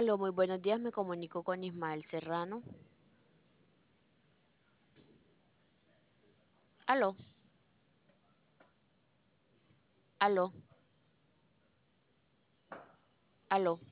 Aló, muy buenos días, me comunico con Ismael Serrano. Aló, aló, aló.